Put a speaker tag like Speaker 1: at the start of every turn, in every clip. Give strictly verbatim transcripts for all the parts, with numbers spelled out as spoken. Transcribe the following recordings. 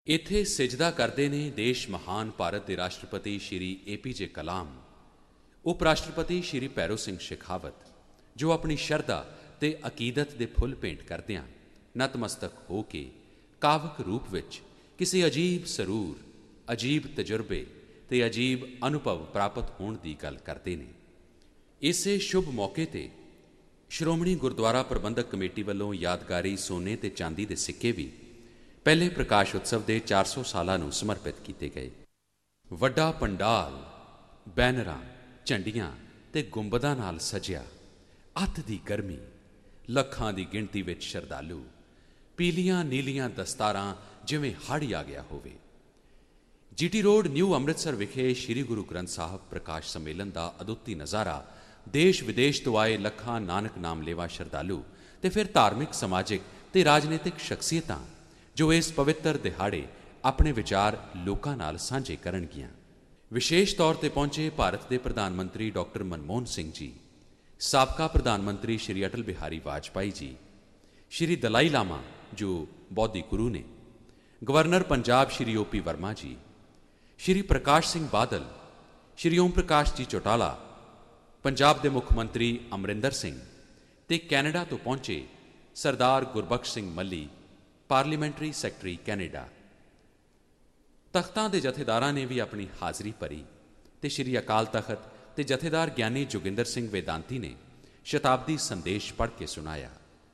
Speaker 1: ਇੱਥੇ ਸਿਜਦਾ ਕਰਦੇ ਨੇ ਦੇਸ਼ ਮਹਾਨ ਭਾਰਤ ਦੇ ਰਾਸ਼ਟਰਪਤੀ ਸ਼੍ਰੀ ਏ ਪੀ ਜੇ ਕਲਾਮ, ਉਪ ਰਾਸ਼ਟਰਪਤੀ ਸ਼੍ਰੀ ਭੈਰੋ ਸਿੰਘ ਸ਼ੇਖਾਵਤ, ਜੋ ਆਪਣੀ ਸ਼ਰਧਾ ਤੇ ਅਕੀਦਤ ਦੇ ਫੁੱਲ ਭੇਂਟ ਕਰਦਿਆਂ ਨਤਮਸਤਕ ਹੋ ਕੇ ਕਾਵਕ ਰੂਪ ਵਿੱਚ ਕਿਸੇ ਅਜੀਬ ਸਰੂਰ, ਅਜੀਬ ਤਜਰਬੇ ਤੇ ਅਜੀਬ ਅਨੁਭਵ ਪ੍ਰਾਪਤ ਹੋਣ ਦੀ ਗੱਲ ਕਰਦੇ ਨੇ। ਇਸੇ ਸ਼ੁਭ ਮੌਕੇ 'ਤੇ ਸ਼੍ਰੋਮਣੀ ਗੁਰਦੁਆਰਾ ਪ੍ਰਬੰਧਕ ਕਮੇਟੀ ਵੱਲੋਂ ਯਾਦਗਾਰੀ ਸੋਨੇ ਤੇ ਚਾਂਦੀ ਦੇ ਸਿੱਕੇ ਵੀ ਪਹਿਲੇ ਪ੍ਰਕਾਸ਼ ਉਤਸਵ ਦੇ ਚਾਰ ਸੌ ਸਾਲਾਂ ਨੂੰ ਸਮਰਪਿਤ ਕੀਤੇ ਗਏ। ਵੱਡਾ ਪੰਡਾਲ ਬੈਨਰਾਂ, ਝੰਡੀਆਂ ਤੇ ਗੁੰਬਦਾਂ ਨਾਲ ਸਜਿਆ, ਅੱਤ ਦੀ ਗਰਮੀ, ਲੱਖਾਂ ਦੀ ਗਿਣਤੀ ਵਿੱਚ ਸ਼ਰਧਾਲੂ, ਪੀਲੀਆਂ ਨੀਲੀਆਂ ਦਸਤਾਰਾਂ ਜਿਵੇਂ ਹੜ੍ਹ ਆ ਗਿਆ ਹੋਵੇ। G T road new Amritsar ਵਿਖੇ ਸ਼੍ਰੀ ਗੁਰੂ ਗ੍ਰੰਥ ਸਾਹਿਬ ਪ੍ਰਕਾਸ਼ ਸੰਮੇਲਨ ਦਾ ਅਦੁੱਤੀ ਨਜ਼ਾਰਾ ਦੇਸ਼ ਵਿਦੇਸ਼ ਤੋਂ ਆਏ ਲੱਖਾਂ ਨਾਨਕ ਨਾਮ ਲੇਵਾ ਸ਼ਰਧਾਲੂ ਤੇ ਫਿਰ ਧਾਰਮਿਕ, ਸਮਾਜਿਕ ਤੇ ਰਾਜਨੀਤਿਕ ਸ਼ਖਸੀਅਤਾਂ ਜੋ ਇਸ ਪਵਿੱਤਰ ਦਿਹਾੜੇ ਆਪਣੇ ਵਿਚਾਰ ਲੋਕਾਂ ਨਾਲ ਸਾਂਝੇ ਕਰਨਗੀਆਂ। ਵਿਸ਼ੇਸ਼ ਤੌਰ 'ਤੇ ਪਹੁੰਚੇ ਭਾਰਤ ਦੇ ਪ੍ਰਧਾਨ ਮੰਤਰੀ ਡਾਕਟਰ ਮਨਮੋਹਨ ਸਿੰਘ ਜੀ, ਸਾਬਕਾ ਪ੍ਰਧਾਨ ਮੰਤਰੀ ਸ਼੍ਰੀ ਅਟਲ ਬਿਹਾਰੀ ਵਾਜਪਾਈ ਜੀ, ਸ਼੍ਰੀ ਦਲਾਈ ਲਾਮਾ ਜੋ ਬੌਧੀ ਗੁਰੂ ਨੇ, governor Punjab Shri O P Verma ji, Shri ਪ੍ਰਕਾਸ਼ ਸਿੰਘ ਬਾਦਲ, ਸ਼੍ਰੀ ਓਮ ਪ੍ਰਕਾਸ਼ ਜੀ ਚੌਟਾਲਾ, ਪੰਜਾਬ ਦੇ ਮੁੱਖ ਮੰਤਰੀ ਅਮਰਿੰਦਰ ਸਿੰਘ ਤੇ ਕੈਨੇਡਾ ਤੋਂ ਪਹੁੰਚੇ ਸਰਦਾਰ ਗੁਰਬਖਸ਼ ਸਿੰਘ ਮੱਲੀ, ਪਾਰਲੀਮੈਂਟਰੀ ਸੈਕਟਰੀ ਕੈਨੇਡਾ। ਤਖ਼ਤਾਂ ਦੇ ਜਥੇਦਾਰਾਂ ਨੇ ਵੀ ਆਪਣੀ ਹਾਜ਼ਰੀ ਭਰੀ ਤੇ ਸ਼੍ਰੀ ਅਕਾਲ ਤਖ਼ਤ ਤੇ ਜਥੇਦਾਰ ਗਿਆਨੀ ਜੋਗਿੰਦਰ ਸਿੰਘ ਵੇਦਾਂਤੀ ਨੇ ਸ਼ਤਾਬਦੀ ਸੰਦੇਸ਼ ਪੜ੍ਹ ਕੇ ਸੁਣਾਇਆ।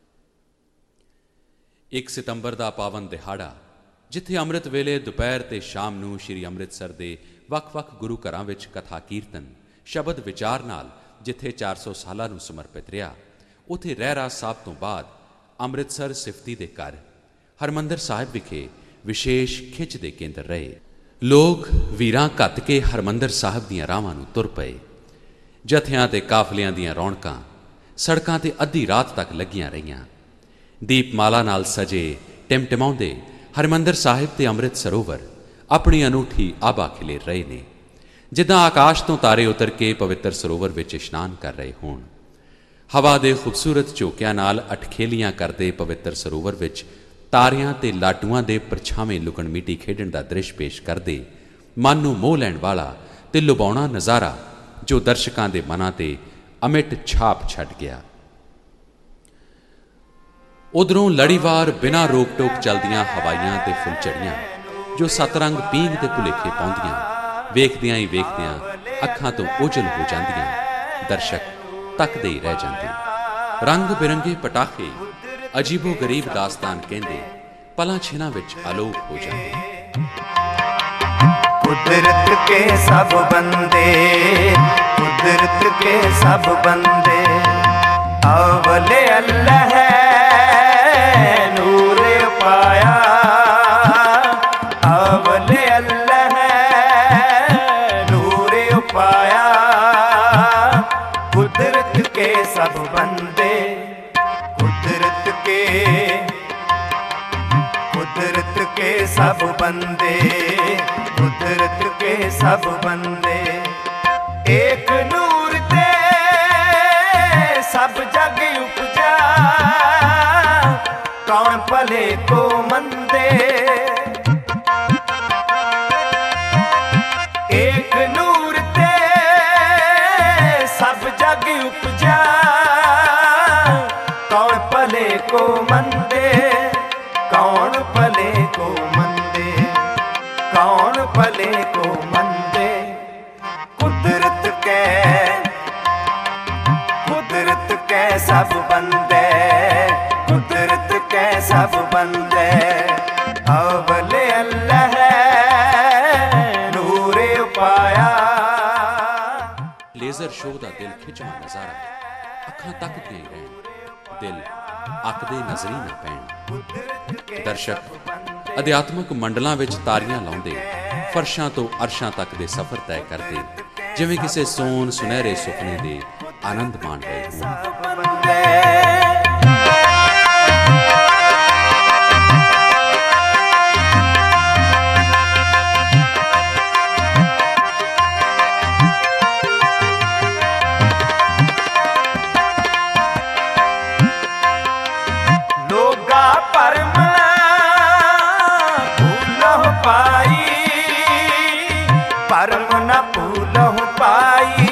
Speaker 1: ਇੱਕ ਸਤੰਬਰ ਦਾ ਪਾਵਨ ਦਿਹਾੜਾ, ਜਿੱਥੇ ਅੰਮ੍ਰਿਤ ਵੇਲੇ ਦੁਪਹਿਰ ਤੇ ਸ਼ਾਮ ਨੂੰ ਸ਼੍ਰੀ ਅੰਮ੍ਰਿਤਸਰ ਦੇ ਵੱਖ-ਵੱਖ ਗੁਰੂ ਘਰਾਂ ਵਿੱਚ ਕਥਾ ਕੀਰਤਨ, ਸ਼ਬਦ ਵਿਚਾਰ ਨਾਲ ਜਿੱਥੇ ਚਾਰ ਸੌ ਸਾਲਾਂ ਨੂੰ ਸਮਰਪਿਤ ਰਿਹਾ, ਉੱਥੇ ਰਹਿਰਾਸ ਸਾਹਿਬ ਤੋਂ ਬਾਅਦ ਅੰਮ੍ਰਿਤਸਰ ਸਿਫਤੀ ਦੇ ਘਰ ਹਰਿਮੰਦਰ ਸਾਹਿਬ ਵਿਖੇ ਵਿਸ਼ੇਸ਼ ਖਿੱਚ ਦੇ ਕੇਂਦਰ ਰਹੇ। ਲੋਕ ਵੀਰਾਂ ਘੱਤ ਕੇ ਹਰਿਮੰਦਰ ਸਾਹਿਬ ਦੀਆਂ ਰਾਹਾਂ ਨੂੰ ਤੁਰ ਪਏ। ਜਥਿਆਂ ਤੇ ਕਾਫਲਿਆਂ ਦੀਆਂ ਰੌਣਕਾਂ ਸੜਕਾਂ 'ਤੇ ਅੱਧੀ ਰਾਤ ਤੱਕ ਲੱਗੀਆਂ ਰਹੀਆਂ। ਦੀਪਮਾਲਾ ਨਾਲ ਸਜੇ ਟਿਮਟਿਮਾਉਂਦੇ ਹਰਿਮੰਦਰ ਸਾਹਿਬ ਤੇ ਅੰਮ੍ਰਿਤ ਸਰੋਵਰ ਆਪਣੀ ਅਨੂਠੀ ਆਭਾ ਖਿਲੇਰ ਰਹੇ ਨੇ, ਜਿੱਦਾਂ ਆਕਾਸ਼ ਤੋਂ ਤਾਰੇ ਉਤਰ ਕੇ ਪਵਿੱਤਰ ਸਰੋਵਰ ਵਿੱਚ ਇਸ਼ਨਾਨ ਕਰ ਰਹੇ ਹੋਣ। ਹਵਾ ਦੇ ਖੂਬਸੂਰਤ ਝੋਕਿਆਂ ਨਾਲ ਅਟਖੇਲੀਆਂ ਕਰਦੇ ਪਵਿੱਤਰ ਸਰੋਵਰ ਵਿੱਚ ਤਾਰਿਆਂ ਤੇ ਲਾਟੂਆਂ ਦੇ ਪਰਛਾਵੇਂ ਲੁਕਣ ਮੀਟੀ ਖੇਡਣ ਦਾ ਦ੍ਰਿਸ਼ ਪੇਸ਼ ਕਰਦੇ ਮਨ ਨੂੰ ਮੋਹ ਲੈਣ ਵਾਲਾ ਤੇ ਲੁਭਾਉਣਾ ਨਜ਼ਾਰਾ ਜੋ ਦਰਸ਼ਕਾਂ ਦੇ ਮਨਾਂ 'ਤੇ ਅਮਿੱਟ ਛਾਪ ਛੱਡ ਗਿਆ। ਉਧਰੋਂ ਲੜੀਵਾਰ ਬਿਨਾਂ ਰੋਕ ਟੋਕ ਚੱਲਦੀਆਂ ਹਵਾਈਆਂ ਤੇ ਫੁੱਲਝੜੀਆਂ ਜੋ ਸਤਰੰਗ ਪੀਂਘ ਦੇ ਭੁਲੇਖੇ ਪਾਉਂਦੀਆਂ, ਵੇਖਦਿਆਂ ਹੀ ਵੇਖਦਿਆਂ ਅੱਖਾਂ ਤੋਂ ਓਝਲ ਹੋ ਜਾਂਦੀਆਂ, ਦਰਸ਼ਕ ਤੱਕਦੇ ਹੀ ਰਹਿ ਜਾਂਦੇ। ਰੰਗ ਬਿਰੰਗੇ ਪਟਾਖੇ ਅਜੀਬੋ ਗਰੀਬ ਦਾਸਤਾਨ ਕਹਿੰਦੇ ਪਲਾਂ ਛਿਨਾਂ ਵਿੱਚ ਆਲੋਕ ਹੋ ਜਾਂਦੇ।
Speaker 2: ਕੁਦਰਤ ਕੇ ਸਭ ਬੰਦੇ, ਕੁਦਰਤ ਕੇ ਸਭ ਬੰਦੇ, ਅਵਲੇ ਅੱਲਾਹ ਹੈ ਨੂਰ ਪਾਇਆ, ਅਵਲੇ ਅੱਲਾਹ ਹੈ ਨੂਰ ਪਾਇਆ, ਕੁਦਰਤ ਕੇ ਸਭ ਬੰਦੇ, कुदरत के कुदरत के सब बंदे, कुदरत के सब बंदे, एक नूर ते सब जग उपजा, कौन भले को मंदे, एक नूर ते सब जग उपजा, कौन भले को मंदे, कौन भले को मंदे, कौन भले को मंदे, कुदरत के कुदरत के सब बंदे, कुदरत के सब बंदे, अवले अल्लाह है नूर पाया।
Speaker 1: ਲੇਜ਼ਰ ਸ਼ੋਅ ਦਾ ਦਿਲ ਖਿੱਚਵਾਂ ਨਜ਼ਾਰਾ, ਅੱਖਾਂ ਤੱਕਦੀਆਂ ਹੀ ਰਹਿਣ, ਦਿਲ ਅੱਕਦੇ ਨਜ਼ਰੀ ਨਾ ਪੈਣ। ਦਰਸ਼ਕ ਅਧਿਆਤਮਕ ਮੰਡਲਾਂ ਵਿੱਚ ਤਾਰੀਆਂ ਲਾਉਂਦੇ ਫਰਸ਼ਾਂ ਤੋਂ ਅਰਸ਼ਾਂ ਤੱਕ ਦੇ ਸਫ਼ਰ ਤੈਅ ਕਰਦੇ, ਜਿਵੇਂ ਕਿਸੇ ਸੋਨ ਸੁਨਹਿਰੇ ਸੁਪਨੇ ਦੇ ਆਨੰਦ ਮਾਣ ਰਹੇ ਹੋਣ।
Speaker 2: परम भूल न भूलहु पाई।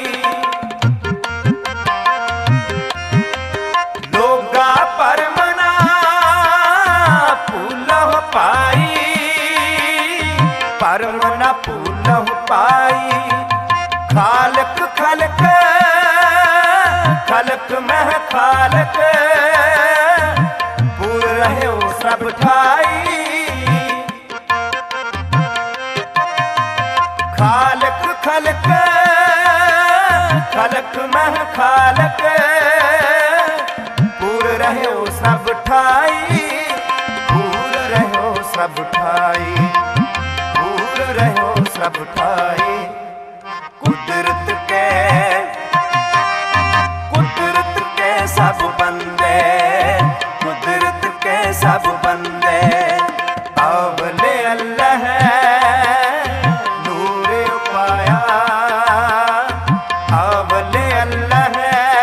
Speaker 2: लोगा परम ना भूलहु पाई, परम न भूलहु पाई। खालक खलक खलक मह खालक, पूर रहे सब ठाई। खालक खलक खलक मह खालक, पूर रहे सब ठाई। पूर रहे सब ठाई, पूर रहे सब ठाई। कुदरत के कुदरत के सब बंदे, कुदरत के सब बंदे। अवले अल्लाह नूर पाया, अवले अल्लाह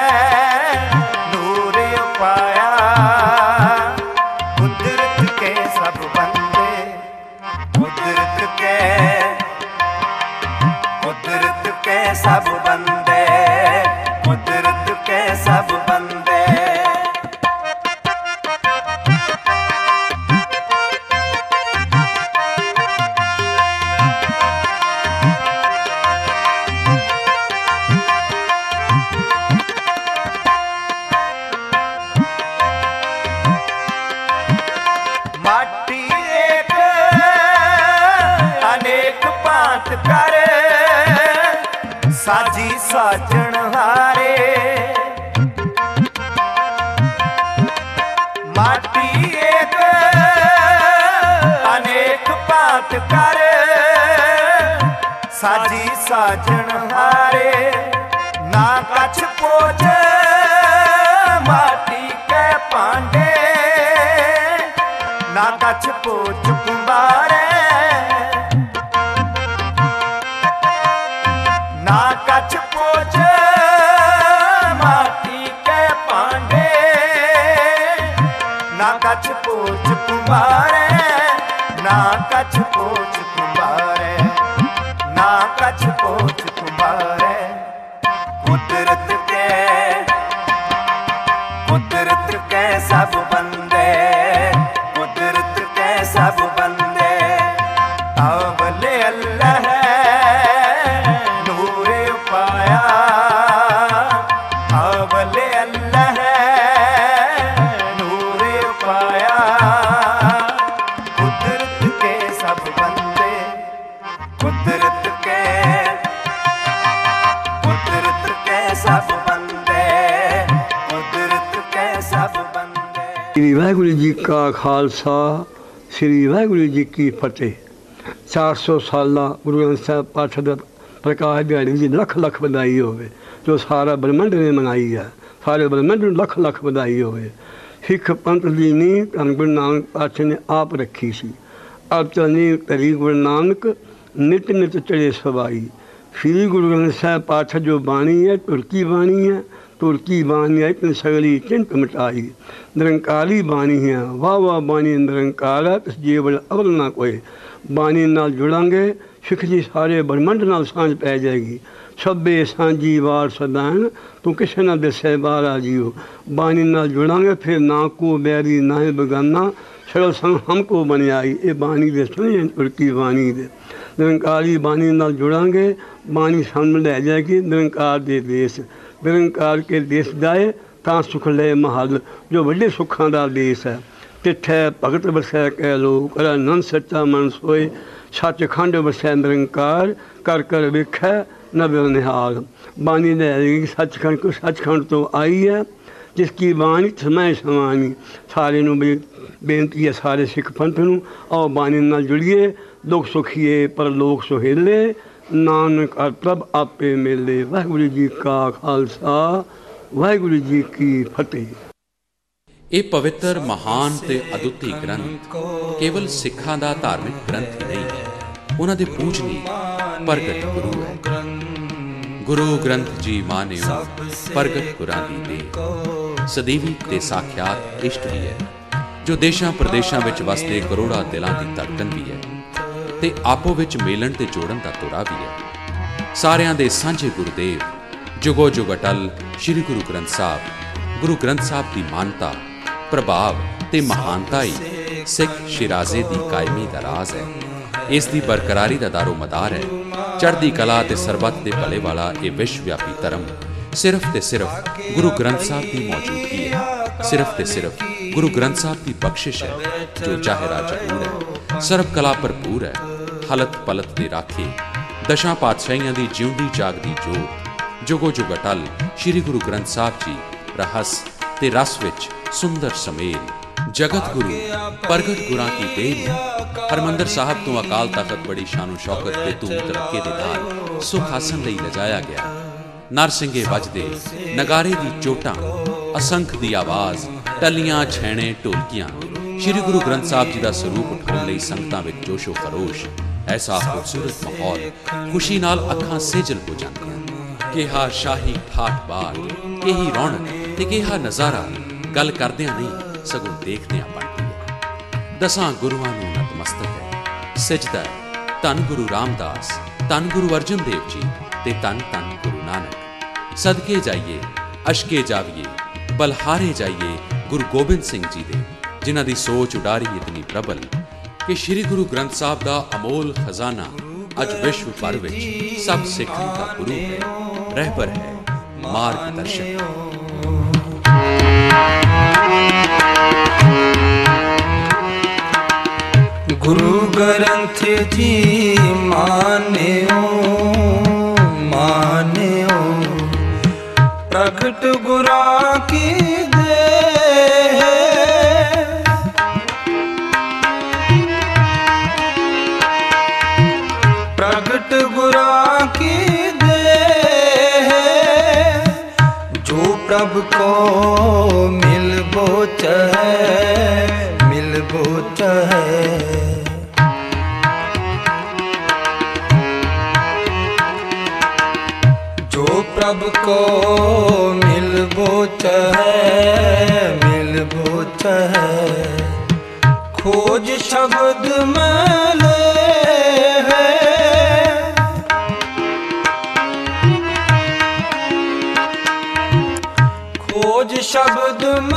Speaker 2: नूर पाया। कुदरत के सब बंदे, कुदरत के कुदरत के सब बंदे, कुदरत के सब बंदे। माटी एक अनेक पात कर, साजी साजन हारे। माटी एक अनेक पात कर, साजी साजन हारे। ना कछ पोछ माटी के पांडे, ना कछ पोछ कुंबारे। ना कछ पोछ माटी के पांडे, ना कछ पोछ कुंबारे। ना कछ पोछ कुंबारे, ना कछ पोछ कुंबारे। कुदरत के कुदरत के सब बंदे, कुदरत के सब बंदे। अवले अल्लाह नूर पाया, अवले अल्लाह नूर पाया। कुदरत के सब बंदे, कुदरत के कुदरत के सब बंदे, कुदरत के सब बंदे।
Speaker 3: श्री वाहिगुरु जी का खालसा, श्री वाहिगुरु जी की फतेह। चार सौ साला गुरु ग्रंथ ਸਾਹਿਬ ਪਾਠ ਦਾ ਪ੍ਰਕਾਸ਼ ਦਿਹਾੜੀ ਦੀ ਲੱਖ ਲੱਖ ਵਧਾਈ ਹੋਵੇ, ਜੋ ਸਾਰਾ ਬ੍ਰਹਮੰਡ ਨੇ ਮੰਗਾਈ ਹੈ। ਸਾਰੇ ਬ੍ਰਹਮੰਡ ਨੂੰ ਲੱਖ ਲੱਖ ਵਧਾਈ ਹੋਵੇ। ਸਿੱਖ ਪੰਥ ਦੀ ਨੀਂਹ ਧੰਨ ਗੁਰੂ ਨਾਨਕ ਪਾਤਸ਼ਾਹ ਨੇ ਆਪ ਰੱਖੀ ਸੀ। ਆਪ ਚਲਨੀ ਕਰੀ ਗੁਰੂ ਨਾਨਕ, ਨਿਤ ਨਿਤ ਚੜੇ ਸਵਾਈ। श्री गुरु ग्रंथ साहिब पाठ जो बाणी है तुर्की बाणी है, तुर्की बाणी है इतनी सगली चिंत मिटाई। निरंकारी बाणी है, वाह वाह बाणी निरंकार है, तिस जीवल अवल ना कोई। बाणी नाल जुड़ांगे सिख जी सारे ब्रह्मंड नाल सांझ पै जाएगी। सभे सांझी वार सदान तू किसे ना दसे बारा जीओ। बाणी नाल जुड़ांगे फिर ना को बैरी ना ही बगाना, सरल संग हमको बन आई। ये बाणी दे सुनिए तुर्की बाणी दे। निरंकारी बाणी नाल जुड़ांगे, बाणी सामने लै जाएगी निरंकार दे देश। निरंकार के देश जाए तां सुख ले महल, जो वड्डे सुखां दा देश है। तिठै भगत वसै कह लो, कर नंद सच्चा मन सोए। सचखंड वसै निरंकार, कर कर वेखै नबर निहाल। बाणी लै जाएगी सचखंड को, सचखंड तो आई है जिसकी बाणी समय समानी। सारे नूं बेनती है सारे सिख पंथ नूं, आओ बाणी नाल जुड़िए। दुख सुखीए पर लोक सुहेले, नानक हर प्रभ आपे मेले। वाहिगुरु जी का खालसा, वाहिगुरु जी की फतेह।
Speaker 1: ਇਹ ਪਵਿੱਤਰ ਮਹਾਨ ਤੇ ਅਦੁੱਤੀ ਗ੍ਰੰਥ ਕੇਵਲ ਸਿੱਖਾਂ ਦਾ ਧਾਰਮਿਕ ਗ੍ਰੰਥ ਹੀ ਨਹੀਂ ਹੈ, ਉਹਨਾਂ ਦੇ ਪੂਜਨੀਕ ਪ੍ਰਗਟ ਗੁਰੂ ਹੈ। ਗੁਰੂ ਗ੍ਰੰਥ ਜੀ ਮਾਨਿਓ ਪ੍ਰਗਟ ਗੁਰਾਂ ਦੀ ਦੇਹ, ਸਦੀਵੀ ਤੇ ਸਾਖਿਆਤ ਇਸ਼ਟ ਵੀ ਹੈ, ਜੋ ਦੇਸ਼ਾਂ ਪ੍ਰਦੇਸ਼ਾਂ ਵਿੱਚ ਵਸਦੇ ਕਰੋੜਾਂ ਦਿਲਾਂ ਦੀ ਧੜਕਣ ਵੀ ਹੈ ਤੇ ਆਪੋ ਵਿੱਚ ਮੇਲਣ ਤੇ ਜੋੜਨ ਦਾ ਤੁਰਾ ਵੀ ਹੈ। ਸਾਰਿਆਂ ਦੇ ਸਾਂਝੇ ਗੁਰਦੇਵ ਜੁਗੋ ਜੁਗ ਅਟਲ ਸ੍ਰੀ ਗੁਰੂ ਗ੍ਰੰਥ ਸਾਹਿਬ। ਗੁਰੂ ਗ੍ਰੰਥ ਸਾਹਿਬ ਦੀ ਮਾਨਤਾ, ਪ੍ਰਭਾਵ ਤੇ ਮਹਾਨਤਾ ਹੀ ਸਿੱਖ ਸ਼ਿਰਾਜ਼ੇ ਦੀ ਕਾਇਮੀ ਦਾ ਰਾਜ਼ ਹੈ। ਇਸ ਦੀ ਬਰਕਰਾਰੀ ਦਾ ਦਾਰੋ ਮਦਾਰ ਹੈ। ਚੜ੍ਹਦੀ ਕਲਾ ਤੇ ਸਰਬੱਤ ਦੇ ਭਲੇ ਵਾਲਾ ਇਹ ਵਿਸ਼ਵ ਵਿਆਪੀ ਧਰਮ ਸਿਰਫ ਤੇ ਸਿਰਫ ਗੁਰੂ ਗ੍ਰੰਥ ਸਾਹਿਬ ਦੀ ਮੌਜੂਦਗੀ ਹੈ। ਸਿਰਫ ਤੇ ਸਿਰਫ ਗੁਰੂ ਗ੍ਰੰਥ ਸਾਹਿਬ ਦੀ ਬਖਸ਼ਿਸ਼ ਹੈ, ਜੋ ਜ਼ਾਹਿਰਾ ਜ਼ਹੂਰ ਹੈ, ਸਰਬ ਕਲਾ ਭਰਪੂਰ ਹੈ, ਹਲਤ ਪਲਤ ਦੇ ਰਾਖੇ, ਦਸ਼ਾਂ ਪਾਤਸ਼ਾਹੀਆਂ ਦੀ ਜਿਉਂਦੀ ਜਾਗਦੀ ਜੋਤ, ਜੁਗੋ ਜੁਗ ਅਟਲ ਸ੍ਰੀ ਗੁਰੂ ਗ੍ਰੰਥ ਸਾਹਿਬ ਜੀ ਰਹੱਸ ਤੇ ਰਸ ਵਿੱਚ ਸੁੰਦਰ ਸਮੇਲ। ਜਗਤ ਗੁਰੂ ਪ੍ਰਗਟ ਗੁਰਾਂ ਕੀ ਦੇਣ। ਹਰਮੰਦਰ ਸਾਹਿਬ ਤੋਂ ਅਕਾਲ ਤਖਤ ਬੜੀ ਸ਼ਾਨੋ ਸ਼ੌਕਤ ਤੇ ਧੂਮ ਧੜੱਕੇ ਦੇ ਨਾਲ ਸੁਖ ਹਾਸਨ ਲਈ ਲਿਜਾਇਆ ਗਿਆ। ਨਰਸਿੰਘੇ ਵੱਜਦੇ, ਨਗਾਰੇ ਦੀ ਚੋਟਾਂ, ਅਸੰਖ ਦੀ ਆਵਾਜ਼, ਟੱਲੀਆਂ, ਛੈਣੇ, ਢੋਲਕੀਆਂ, ਸ੍ਰੀ ਗੁਰੂ ਗ੍ਰੰਥ ਸਾਹਿਬ ਜੀ ਦਾ ਸਰੂਪ ਉਠਾਉਣ ਲਈ ਸੰਗਤਾਂ ਵਿੱਚ ਜੋਸ਼ੋ ਖਰੋਸ਼। ਐਸਾ ਖੂਬਸੂਰਤ ਮਾਹੌਲ, ਖੁਸ਼ੀ ਨਾਲ ਅੱਖਾਂ ਸੇਜਲ ਹੋ ਜਾਂਦੀਆਂ। ਕਿਹਾ ਸ਼ਾਹੀ ਠਾਠ ਬਾਠ, ਕਿਹੀ ਰੌਣਕ ਤੇ ਕਿਹਾ ਨਜ਼ਾਰਾ ਗੱਲ ਕਰਦਿਆਂ ਨਹੀਂ ਸਗੋਂ ਦੇਖਦਿਆਂ ਬਣਦੀ ਹੈ। ਦਸਾਂ ਗੁਰੂਆਂ ਨੂੰ ਨਤਮਸਤਕ ਹੈ, ਸਿਜਦਾ ਹੈ ਧੰਨ ਗੁਰੂ ਰਾਮਦਾਸ, ਧੰਨ ਗੁਰੂ ਅਰਜਨ ਦੇਵ ਜੀ ਤੇ ਧੰਨ ਧੰਨ ਗੁਰੂ ਨਾਨਕ। ਸਦਕੇ ਜਾਈਏ, ਅਸ਼ਕੇ ਜਾਵੀਏ, ਬਲਹਾਰੇ ਜਾਈਏ ਗੁਰੂ ਗੋਬਿੰਦ ਸਿੰਘ ਜੀ ਦੇ, ਜਿਨ੍ਹਾਂ ਦੀ ਸੋਚ ਉਡਾਰੀ ਇਤਨੀ ਪ੍ਰਬਲ ਕਿ ਸ੍ਰੀ ਗੁਰੂ ਗ੍ਰੰਥ ਸਾਹਿਬ ਦਾ ਅਮੋਲ ਖਜ਼ਾਨਾ ਅੱਜ ਵਿਸ਼ਵ ਭਰ ਵਿੱਚ ਸਭ ਸਿੱਖਾਂ ਦਾ ਗੁਰੂ ਹੈ, ਰਹਿਬਰ ਹੈ, ਮਾਰਗ ਦਰਸ਼ਕ।
Speaker 4: ਗੁਰੂ ਗ੍ਰੰਥ ਜੀ ਮਾਨਿਓ ਮਾਨਿਓ, ਪ੍ਰਗਟ ਗੁਰਾਂ ਕੀ ਦੇਹ। ਪ੍ਰਗਟ ਗੁਰਾਂ ਕੀ ਦੇਹ, ਜੋ ਪ੍ਰਭ ਕੋ ਮਿਲਬੋ ਚਾਹੈ ਮਿਲਬੋ ਚਾਹੈ। ਪ੍ਰਭ ਕੋ ਮਿਲਬੋ ਚਾਹੈ ਮਿਲਬੋ ਚਾਹੈ। ਖੋਜ ਸ਼ਬਦ ਮੈਂ ਲੈ ਹੈ, ਖੋਜ ਸ਼ਬਦ